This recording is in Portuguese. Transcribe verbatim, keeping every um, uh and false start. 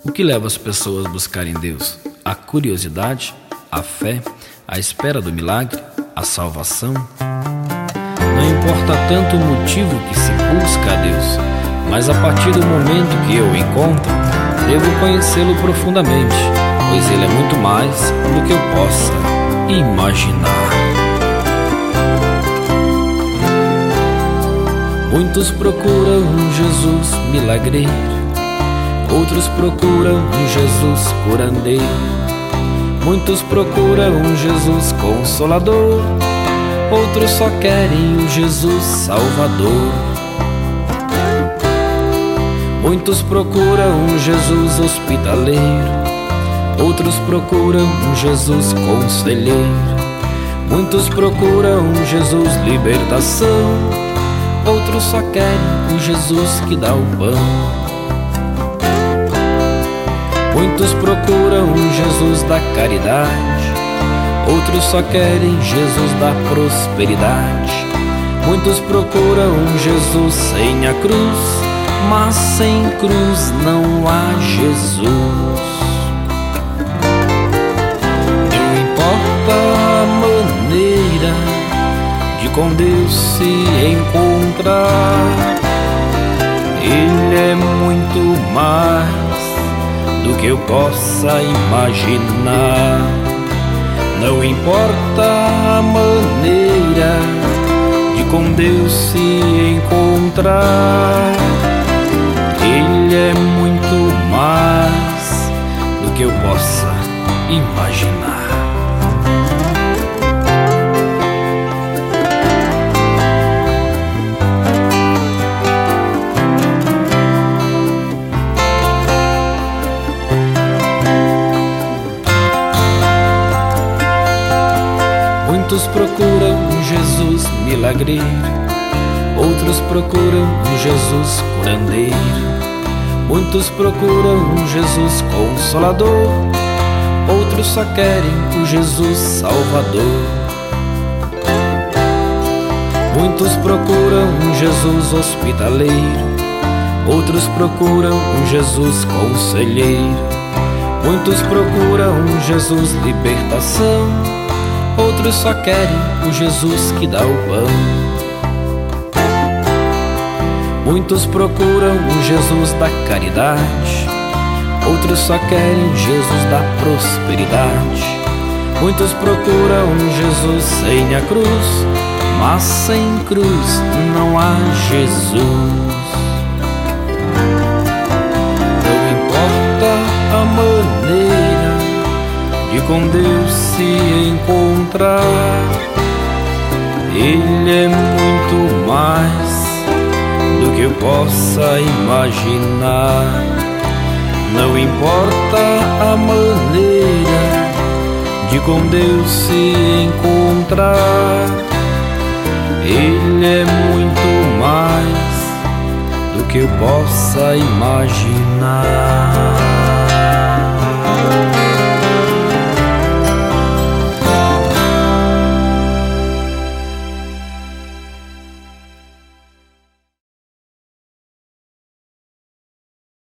O que leva as pessoas a buscarem Deus? A curiosidade, a fé, a espera do milagre, a salvação? Não importa tanto o motivo que se busca a Deus, mas a partir do momento que eu o encontro, devo conhecê-lo profundamente, pois ele é muito mais do que eu possa imaginar. Muitos procuram um Jesus milagreiro, outros procuram um Jesus curandeiro, muitos procuram um Jesus consolador, outros só querem um Jesus salvador. Muitos procuram um Jesus hospitaleiro, outros procuram um Jesus conselheiro, muitos procuram um Jesus libertação, outros só querem um Jesus que dá o pão. Muitos procuram um Jesus da caridade, outros só querem Jesus da prosperidade. Muitos procuram um Jesus sem a cruz, mas sem cruz não há Jesus. Não importa a maneira de com Deus se encontrar, Ele é muito mais do que eu possa imaginar. Não importa a maneira de com Deus se encontrar, Ele é muito mais do que eu possa imaginar. Muitos procuram um Jesus milagreiro, outros procuram um Jesus curandeiro, muitos procuram um Jesus consolador, outros só querem o Jesus salvador. Muitos procuram um Jesus hospitaleiro, outros procuram um Jesus conselheiro, muitos procuram um Jesus libertação, outros só querem o Jesus que dá o pão. Muitos procuram o Jesus da caridade, outros só querem Jesus da prosperidade. Muitos procuram um Jesus sem a cruz, mas sem cruz não há Jesus. Não importa a maneira de com Deus se encontrar, Ele é muito mais do que eu possa imaginar. Não importa a maneira de com Deus se encontrar, Ele é muito mais do que eu possa imaginar.